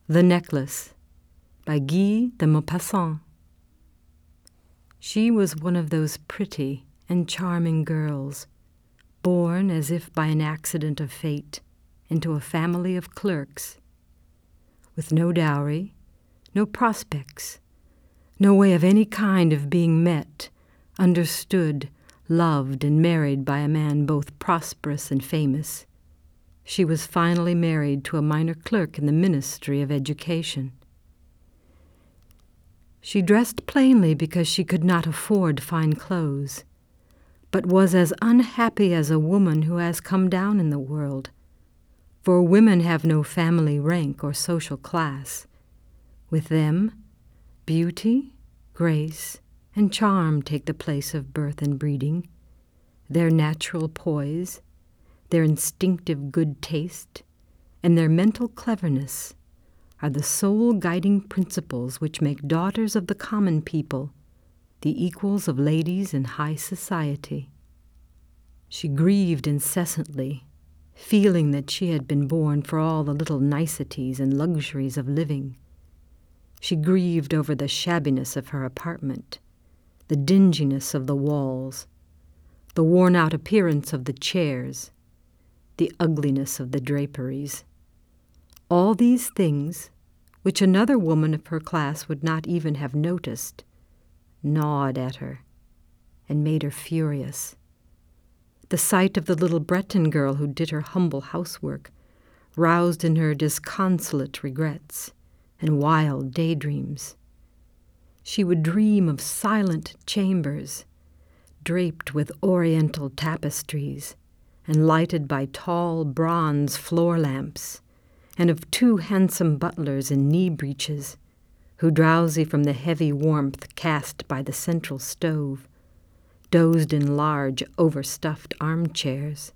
The Necklace by Guy de Maupassant. She was one of those pretty and charming girls, born as if by an accident of fate into a family of clerks, with no dowry, no prospects, no way of any kind of being met, understood, loved, and married by a man both prosperous and famous. She was finally married to a minor clerk in the Ministry of Education. She dressed plainly because she could not afford fine clothes, but was as unhappy as a woman who has come down in the world, for women have no family rank or social class. With them, beauty, grace, and charm take the place of birth and breeding, their natural poise, their instinctive good taste, and their mental cleverness are the sole guiding principles which make daughters of the common people the equals of ladies in high society. She grieved incessantly, feeling that she had been born for all the little niceties and luxuries of living. She grieved over the shabbiness of her apartment, the dinginess of the walls, the worn-out appearance of the chairs, the ugliness of the draperies. All these things, which another woman of her class would not even have noticed, gnawed at her and made her furious. The sight of the little Breton girl who did her humble housework roused in her disconsolate regrets and wild daydreams. She would dream of silent chambers, draped with oriental tapestries and lighted by tall bronze floor lamps, and of two handsome butlers in knee breeches, who, drowsy from the heavy warmth cast by the central stove, dozed in large, overstuffed armchairs.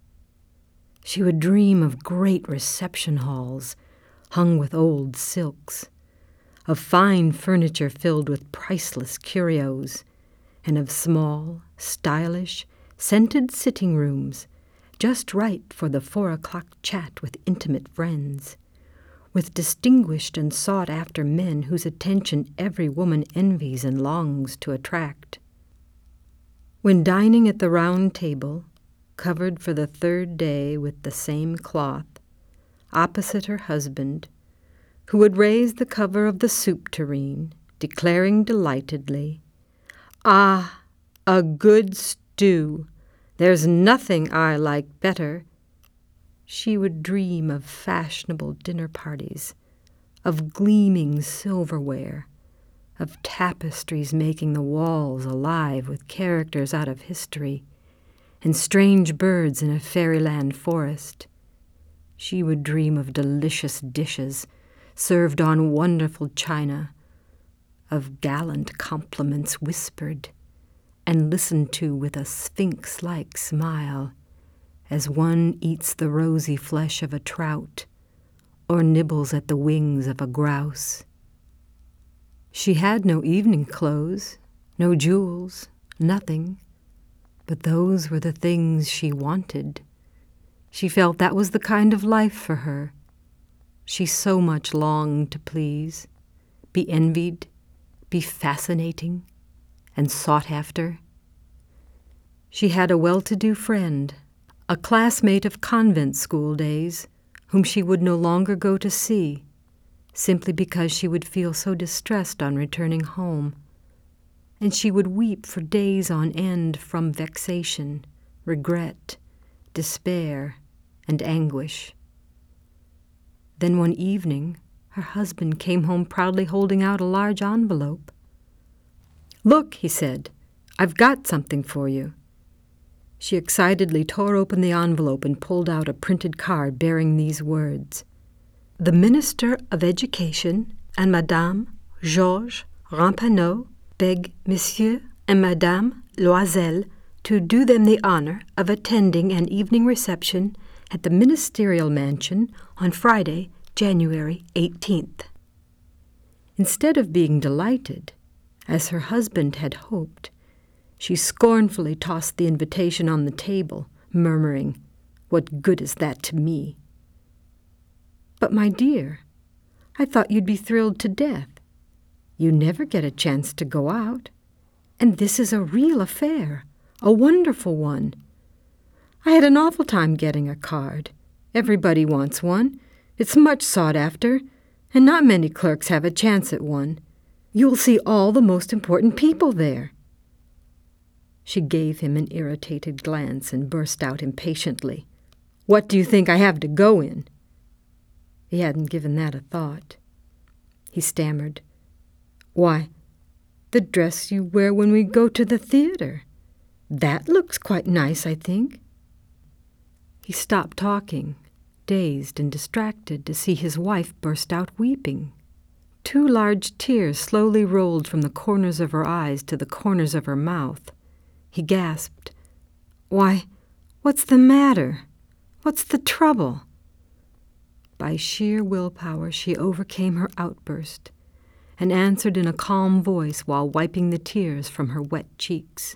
She would dream of great reception halls hung with old silks, of fine furniture filled with priceless curios, and of small, stylish, scented sitting rooms just right for the 4 o'clock chat with intimate friends, with distinguished and sought-after men whose attention every woman envies and longs to attract. When dining at the round table, covered for the 3rd day with the same cloth, opposite her husband, who would raise the cover of the soup tureen, declaring delightedly, "Ah, a good stew! There's nothing I like better," she would dream of fashionable dinner parties, of gleaming silverware, of tapestries making the walls alive with characters out of history, and strange birds in a fairyland forest. She would dream of delicious dishes served on wonderful china, of gallant compliments whispered and listened to with a sphinx-like smile, as one eats the rosy flesh of a trout or nibbles at the wings of a grouse. She had no evening clothes, no jewels, nothing, but those were the things she wanted. She felt that was the kind of life for her. She so much longed to please, be envied, be fascinating, and sought after. She had a well-to-do friend, a classmate of convent school days, whom she would no longer go to see, simply because she would feel so distressed on returning home, and she would weep for days on end from vexation, regret, despair, and anguish. Then one evening, her husband came home proudly holding out a large envelope. "Look," he said, "I've got something for you." She excitedly tore open the envelope and pulled out a printed card bearing these words: "The Minister of Education and Madame Georges Ramponneau beg Monsieur and Madame Loisel to do them the honor of attending an evening reception at the Ministerial Mansion on Friday, January 18th. Instead of being delighted, as her husband had hoped, she scornfully tossed the invitation on the table, murmuring, "What good is that to me?" "But, my dear, I thought you'd be thrilled to death. You never get a chance to go out. And this is a real affair, a wonderful one. I had an awful time getting a card. Everybody wants one. It's much sought after, and not many clerks have a chance at one. You'll see all the most important people there." She gave him an irritated glance and burst out impatiently. "What do you think I have to go in?" He hadn't given that a thought. He stammered, "Why, the dress you wear when we go to the theater. That looks quite nice, I think." He stopped talking, dazed and distracted, to see his wife burst out weeping. 2 large tears slowly rolled from the corners of her eyes to the corners of her mouth. He gasped, "Why, what's the matter? What's the trouble?" By sheer willpower, she overcame her outburst and answered in a calm voice while wiping the tears from her wet cheeks.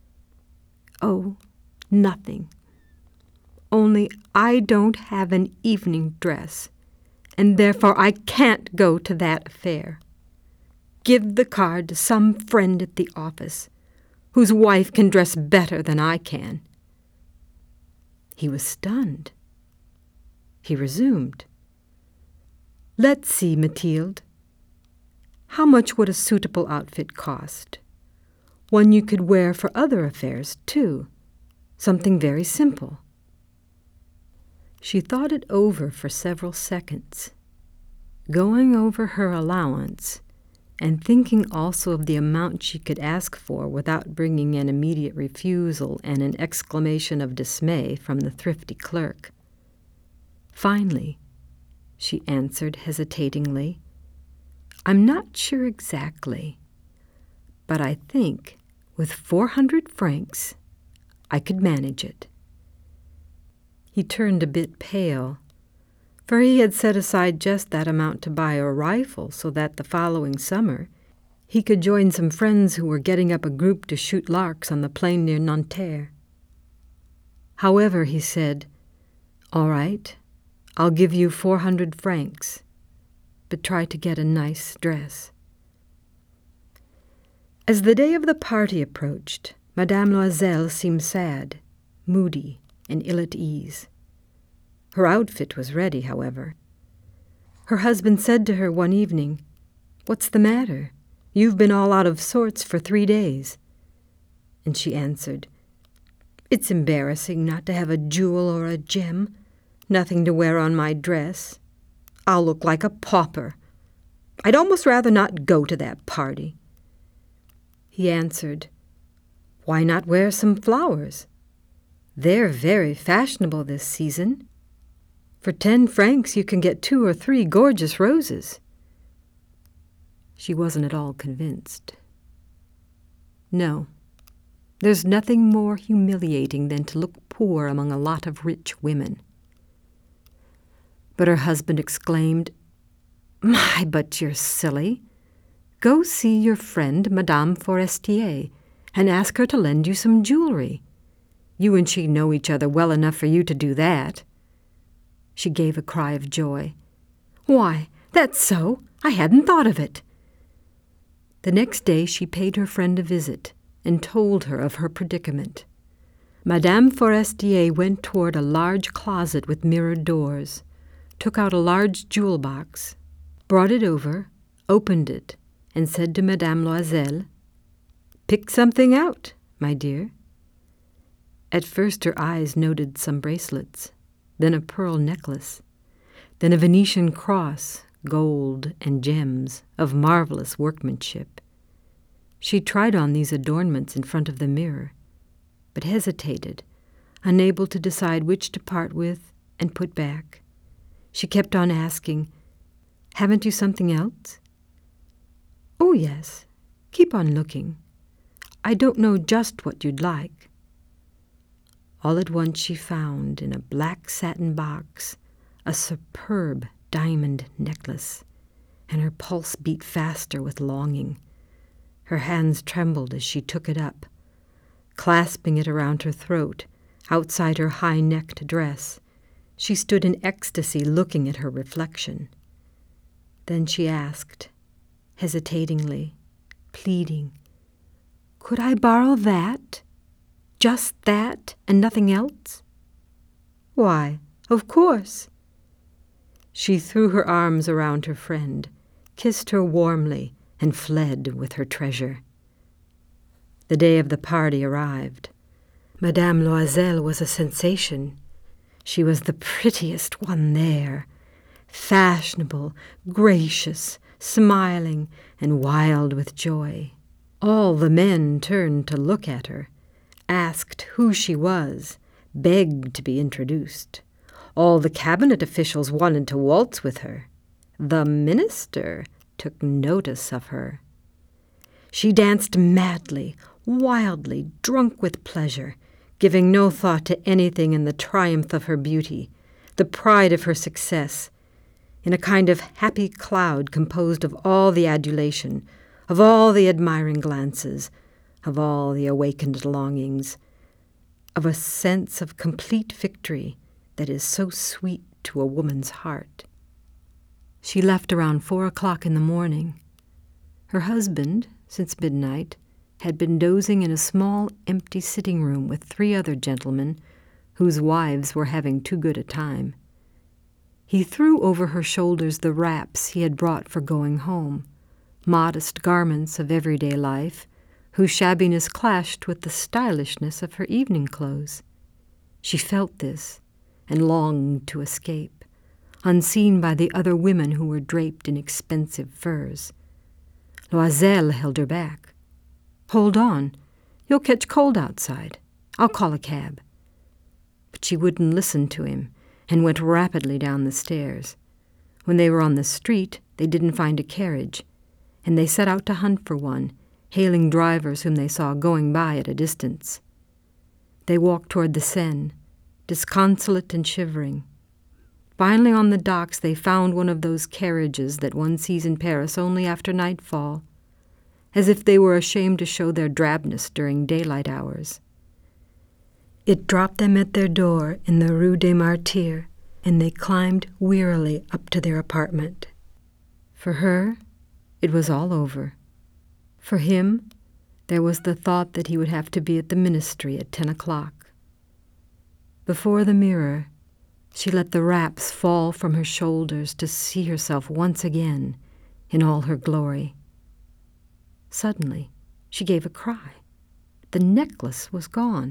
"Oh, nothing. Only I don't have an evening dress, and therefore I can't go to that affair. Give the card to some friend at the office, whose wife can dress better than I can." He was stunned. He resumed, "Let's see, Mathilde. How much would a suitable outfit cost? One you could wear for other affairs, too. Something very simple." She thought it over for several seconds, going over her allowance and thinking also of the amount she could ask for without bringing an immediate refusal and an exclamation of dismay from the thrifty clerk. Finally, she answered hesitatingly, "I'm not sure exactly, but I think with 400 francs I could manage it." He turned a bit pale, for he had set aside just that amount to buy a rifle so that the following summer he could join some friends who were getting up a group to shoot larks on the plain near Nanterre. However, he said, "All right, I'll give you 400 francs, but try to get a nice dress." As the day of the party approached, Madame Loisel seemed sad, moody, and ill at ease. Her outfit was ready, however. Her husband said to her one evening, "What's the matter? You've been all out of sorts for 3 days." And she answered, "It's embarrassing not to have a jewel or a gem, nothing to wear on my dress. I'll look like a pauper. I'd almost rather not go to that party." He answered, "Why not wear some flowers? They're very fashionable this season. For 10 francs you can get 2 or 3 gorgeous roses." She wasn't at all convinced. No, there's nothing more humiliating than to look poor among a lot of rich women. But her husband exclaimed, "My, but you're silly. Go see your friend Madame Forestier and ask her to lend you some jewelry. You and she know each other well enough for you to do that." She gave a cry of joy. "Why, that's so. I hadn't thought of it." The next day she paid her friend a visit and told her of her predicament. Madame Forestier went toward a large closet with mirrored doors, took out a large jewel box, brought it over, opened it, and said to Madame Loisel, "Pick something out, my dear." At first her eyes noted some bracelets, then a pearl necklace, then a Venetian cross, gold and gems, of marvelous workmanship. She tried on these adornments in front of the mirror, but hesitated, unable to decide which to part with and put back. She kept on asking, "Haven't you something else?" "Oh, yes. Keep on looking. I don't know just what you'd like." All at once she found, in a black satin box, a superb diamond necklace, and her pulse beat faster with longing. Her hands trembled as she took it up, clasping it around her throat, outside her high-necked dress. She stood in ecstasy looking at her reflection. Then she asked, hesitatingly, pleading, "Could I borrow that? Just that, and nothing else?" "Why, of course." She threw her arms around her friend, kissed her warmly, and fled with her treasure. The day of the party arrived. Madame Loisel was a sensation. She was the prettiest one there, fashionable, gracious, smiling, and wild with joy. All the men turned to look at her, asked who she was, begged to be introduced. All the cabinet officials wanted to waltz with her. The minister took notice of her. She danced madly, wildly, drunk with pleasure, giving no thought to anything in the triumph of her beauty, the pride of her success, in a kind of happy cloud composed of all the adulation, of all the admiring glances, of all the awakened longings, of a sense of complete victory that is so sweet to a woman's heart. She left around 4 o'clock in the morning. Her husband, since midnight, had been dozing in a small, empty sitting room with 3 other gentlemen whose wives were having too good a time. He threw over her shoulders the wraps he had brought for going home, modest garments of everyday life, whose shabbiness clashed with the stylishness of her evening clothes. She felt this and longed to escape, unseen by the other women who were draped in expensive furs. Loisel held her back. "Hold on. You'll catch cold outside. I'll call a cab." But she wouldn't listen to him and went rapidly down the stairs. When they were on the street, they didn't find a carriage, and they set out to hunt for one, hailing drivers whom they saw going by at a distance. They walked toward the Seine, disconsolate and shivering. Finally, on the docks, they found one of those carriages that one sees in Paris only after nightfall, as if they were ashamed to show their drabness during daylight hours. It dropped them at their door in the Rue des Martyrs, and they climbed wearily up to their apartment. For her, it was all over. For him, there was the thought that he would have to be at the ministry at 10 o'clock. Before the mirror, she let the wraps fall from her shoulders to see herself once again in all her glory. Suddenly, she gave a cry. The necklace was gone.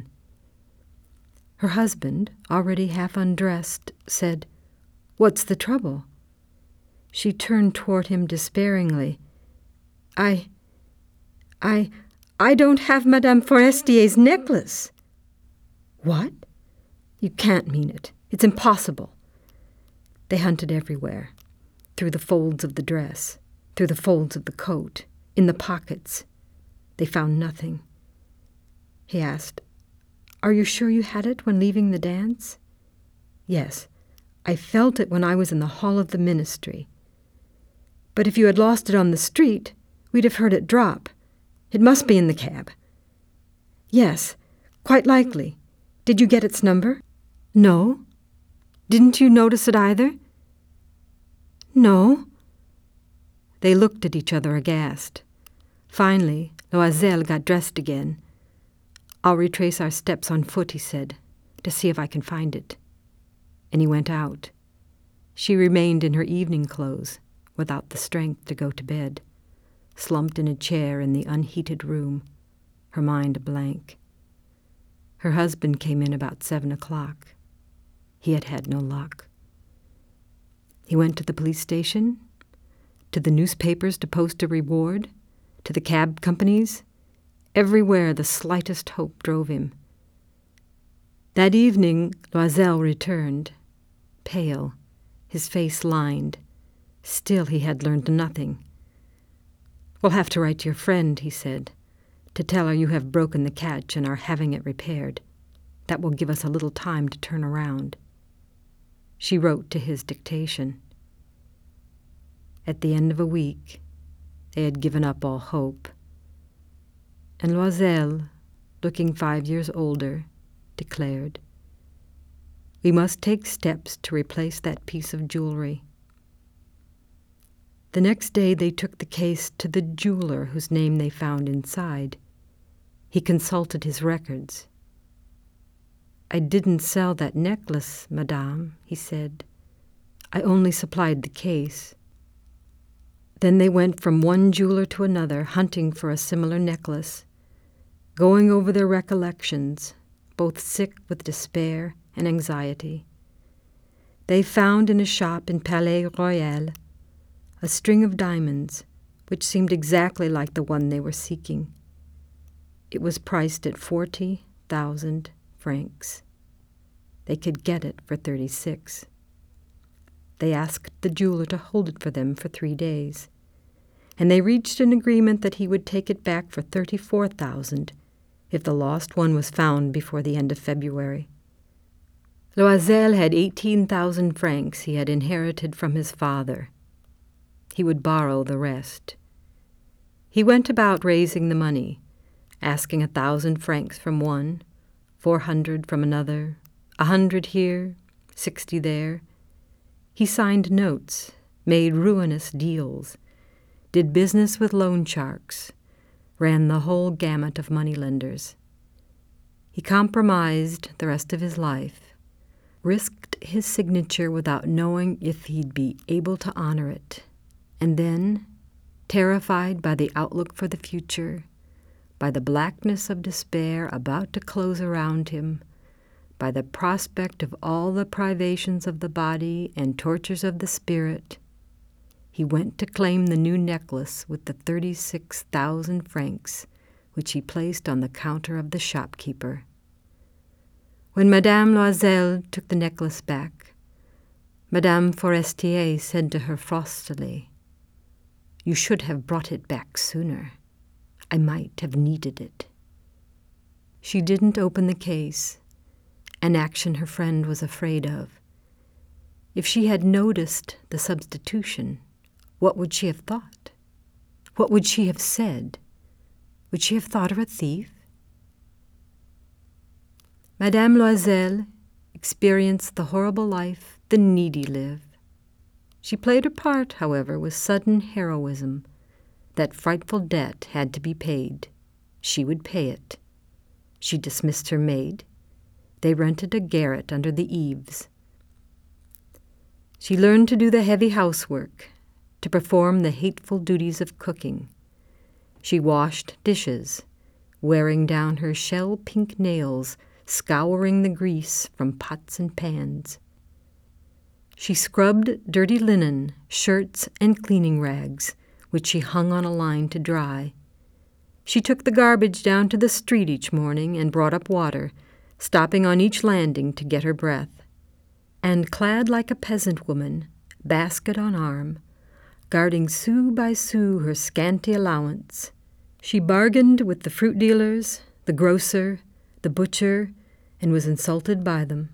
Her husband, already half undressed, said, "What's the trouble?" She turned toward him despairingly. I don't have Madame Forestier's necklace." "What? You can't mean it. It's impossible." They hunted everywhere, through the folds of the dress, through the folds of the coat, in the pockets. They found nothing. He asked, "Are you sure you had it when leaving the dance?" "Yes, I felt it when I was in the hall of the ministry." "But if you had lost it on the street, we'd have heard it drop. It must be in the cab." "Yes, quite likely. Did you get its number?" "No." "Didn't you notice it either?" "No." They looked at each other aghast. Finally, Loisel got dressed again. "I'll retrace our steps on foot," he said, "to see if I can find it." And he went out. She remained in her evening clothes, without the strength to go to bed, slumped in a chair in the unheated room, her mind a blank. Her husband came in about 7 o'clock. He had had no luck. He went to the police station, to the newspapers to post a reward, to the cab companies. Everywhere the slightest hope drove him. That evening Loisel returned, pale, his face lined. Still he had learned nothing. "We'll have to write to your friend," he said, "to tell her you have broken the catch and are having it repaired. That will give us a little time to turn around." She wrote to his dictation. At the end of a week, they had given up all hope. And Loisel, looking 5 years older, declared, "We must take steps to replace that piece of jewelry." The next day they took the case to the jeweler whose name they found inside. He consulted his records. "I didn't sell that necklace, madame," he said. "I only supplied the case." Then they went from one jeweler to another, hunting for a similar necklace, going over their recollections, both sick with despair and anxiety. They found in a shop in Palais Royal a string of diamonds, which seemed exactly like the one they were seeking. It was priced at 40,000 francs. They could get it for 36. They asked the jeweler to hold it for them for 3 days, and they reached an agreement that he would take it back for 34,000 if the lost one was found before the end of February. Loisel had 18,000 francs he had inherited from his father. He would borrow the rest. He went about raising the money, asking 1,000 francs from one, 400 from another, 100 here, 60 there. He signed notes, made ruinous deals, did business with loan sharks, ran the whole gamut of moneylenders. He compromised the rest of his life, risked his signature without knowing if he'd be able to honor it, and then, terrified by the outlook for the future, by the blackness of despair about to close around him, by the prospect of all the privations of the body and tortures of the spirit, he went to claim the new necklace with the 36,000 francs, which he placed on the counter of the shopkeeper. When Madame Loisel took the necklace back, Madame Forestier said to her frostily, "You should have brought it back sooner. I might have needed it." She didn't open the case, an action her friend was afraid of. If she had noticed the substitution, what would she have thought? What would she have said? Would she have thought her a thief? Madame Loisel experienced the horrible life the needy live. She played her part, however, with sudden heroism. That frightful debt had to be paid. She would pay it. She dismissed her maid. They rented a garret under the eaves. She learned to do the heavy housework, to perform the hateful duties of cooking. She washed dishes, wearing down her shell-pink nails, scouring the grease from pots and pans. She scrubbed dirty linen, shirts, and cleaning rags, which she hung on a line to dry. She took the garbage down to the street each morning and brought up water, stopping on each landing to get her breath. And clad like a peasant woman, basket on arm, guarding sou by sou her scanty allowance, she bargained with the fruit dealers, the grocer, the butcher, and was insulted by them.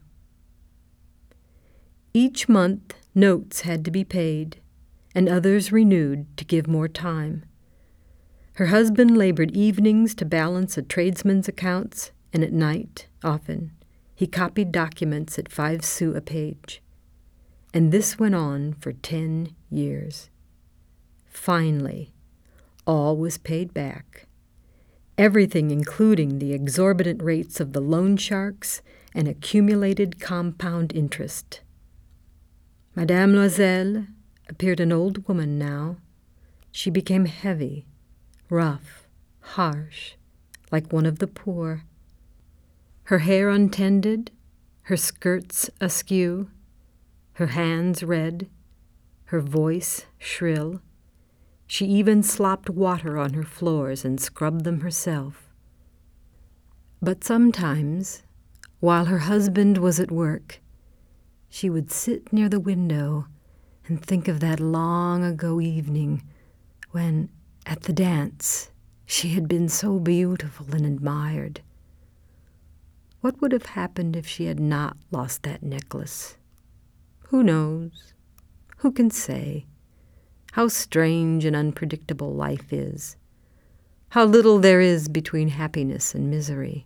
Each month notes had to be paid, and others renewed to give more time. Her husband labored evenings to balance a tradesman's accounts, and at night, often, he copied documents at 5 sous a page. And this went on for 10 years. Finally, all was paid back. Everything, including the exorbitant rates of the loan sharks and accumulated compound interest. Madame Loisel appeared an old woman now. She became heavy, rough, harsh, like one of the poor. Her hair untended, her skirts askew, her hands red, her voice shrill. She even slopped water on her floors and scrubbed them herself. But sometimes, while her husband was at work, she would sit near the window and think of that long-ago evening when, at the dance, she had been so beautiful and admired. What would have happened if she had not lost that necklace? Who knows? Who can say? How strange and unpredictable life is. How little there is between happiness and misery.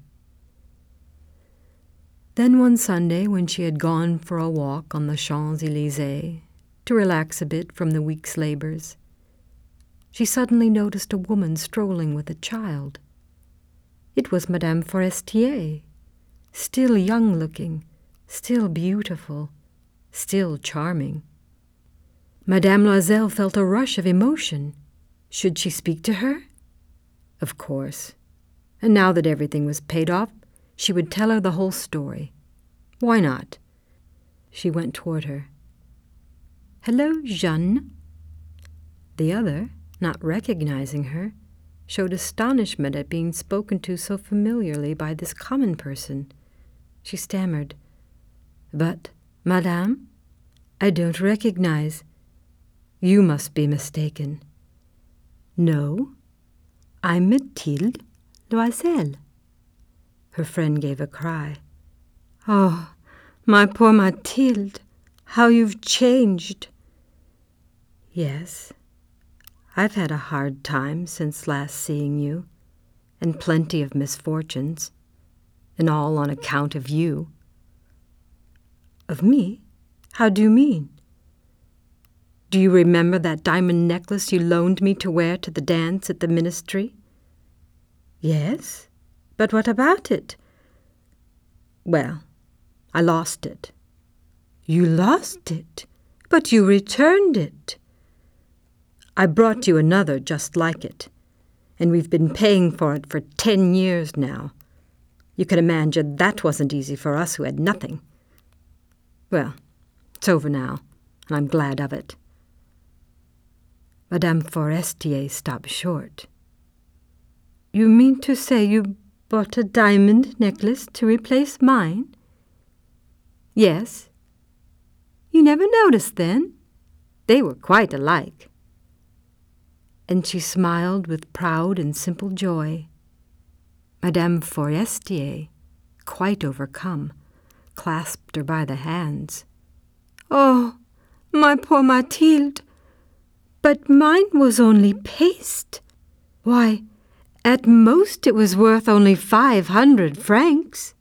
Then one Sunday, when she had gone for a walk on the Champs-Élysées to relax a bit from the week's labors, she suddenly noticed a woman strolling with a child. It was Madame Forestier, still young-looking, still beautiful, still charming. Madame Loisel felt a rush of emotion. Should she speak to her? Of course. And now that everything was paid off, she would tell her the whole story. Why not? She went toward her. "Hello, Jeanne." The other, not recognizing her, showed astonishment at being spoken to so familiarly by this common person. She stammered, "But, Madame, I don't recognize. You must be mistaken." "No, I'm Mathilde Loisel." Her friend gave a cry. "Oh, my poor Mathilde, how you've changed." "Yes, I've had a hard time since last seeing you, and plenty of misfortunes, and all on account of you." "Of me? How do you mean?" "Do you remember that diamond necklace you loaned me to wear to the dance at the ministry?" "Yes, but what about it?" "Well, I lost it." "You lost it? But you returned it." "I brought you another just like it, and we've been paying for it for 10 years now. You can imagine that wasn't easy for us who had nothing. Well, it's over now, and I'm glad of it." Madame Forestier stopped short. "You mean to say you bought a diamond necklace to replace mine?" "Yes." "You never noticed then? They were quite alike." And she smiled with proud and simple joy. Madame Forestier, quite overcome, clasped her by the hands. "Oh, my poor Mathilde! But mine was only paste. Why, at most it was worth only 500 francs.